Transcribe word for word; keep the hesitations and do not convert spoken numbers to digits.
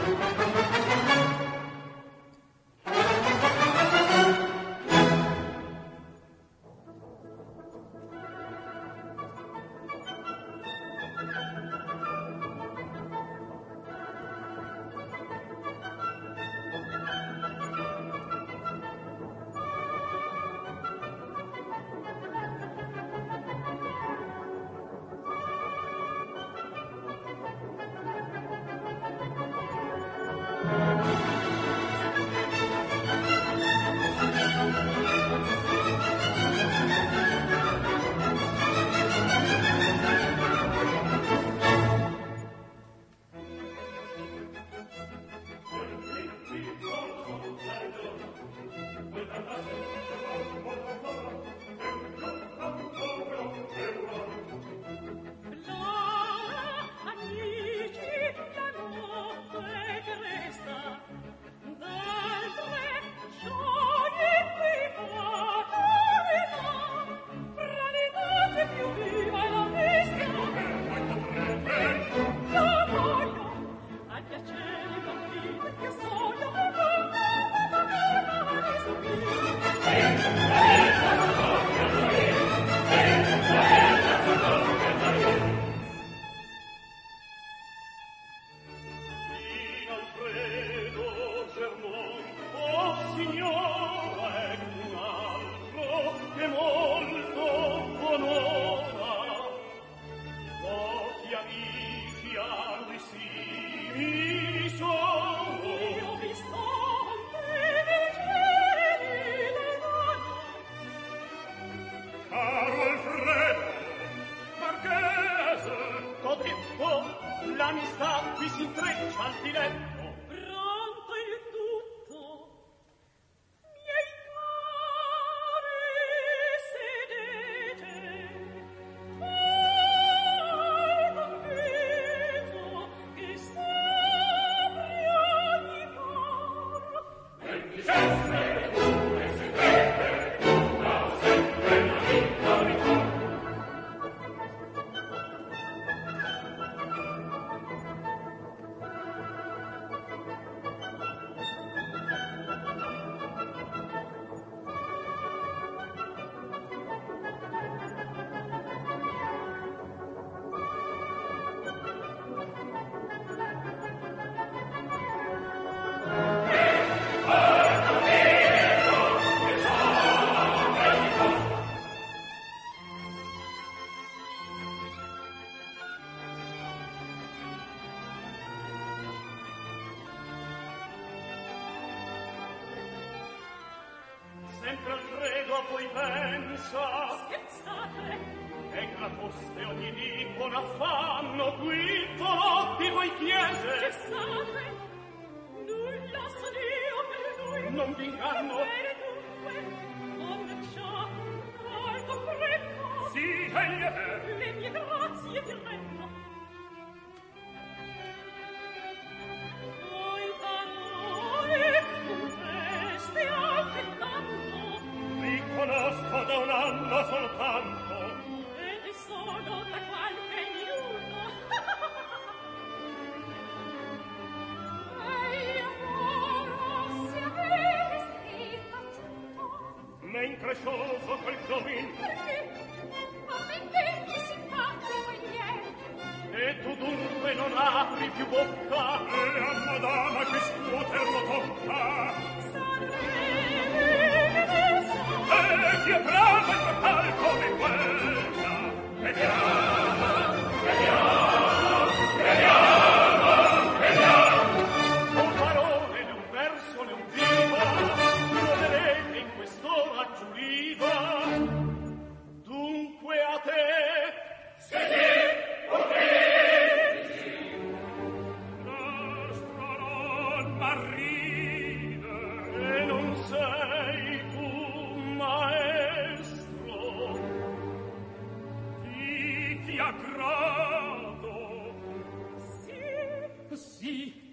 sempre alfredo a voi pensa. Scherzate! E che la foste ogni dì con affanno qui Tolotti voi chiese. Scherzate! Nulla so Dio per lui. Non v'inganno. Per dunque, onde ciò, alto freddo. Sì, egli è vero. Le mie grazie ti rendo. Voi parole, confeste altrettanto. Vi conosco da un anno soltanto. E solo da qualche minuto. E ora se aveste taciuto. Mentre scioso quel giovin. Perché? A me che simpatico egli è. E tu dunque non apri più bocca. E a madama che scuoter lo tocca. E chi è bravo e fatal come quella? Vediamo, vediamo, vediamo, vediamo. Un parole, né un verso, né un viva, troverete in quest'ora giuriva. Dunque a te, se te potessi, nostro non m'arride, e non sei tu maestro, ti ti aggrado. Sì, sì.